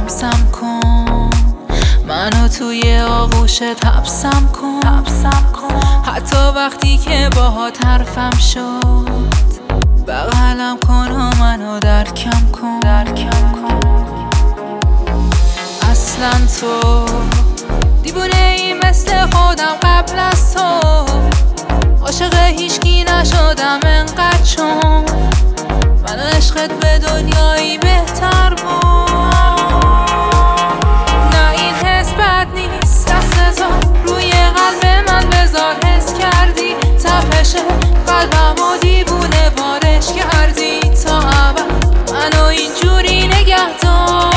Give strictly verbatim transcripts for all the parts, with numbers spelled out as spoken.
لمسم کن، منو توی آغوشت حبسم کن، حبسم کن. حتی وقتی که باهات حرفم شد بغلم کن و منو درکم کن، درکم کن. اصلا تو دیوونه ای مثل خودم قبل از تو، عاشق هیچکی نشدم انقدر چون من عشقت به دنیایی بهتر بود. نه این حس بد نیست، دست تو روی قلب من بذار، حس کردی تپش قلبمو دیوونه وارش کردی، تا ابد منو اینجوری نگه دار.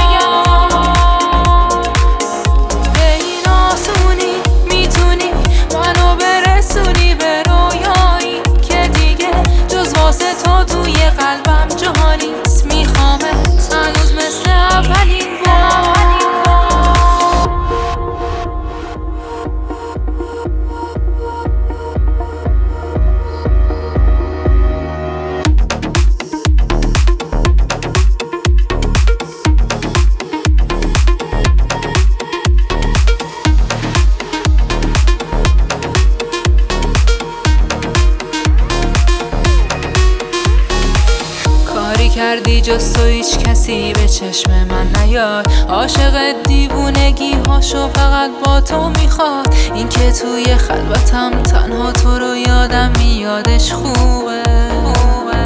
به این آسونی میتونی منو برسونی به رویایی که دیگه جز واسه تو توی قلبم جا نیست. میخوامت هنوز مثل اولین بار. کردی جز تو هیچ کسی به چشم من نیاد، عاشق دیوونگی هاشو فقط با تو میخواد. این که توی خلوتم تنها تو رو یادم میادش خوبه، خوبه.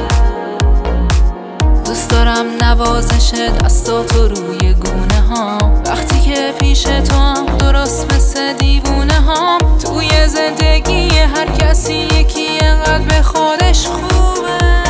دوست دارم نوازش دستاتو روی گونه ها وقتی که پیش تو هم، درست مثل دیوونه ها. توی زندگی هر کسی یکی انقدر به خودش خوبه.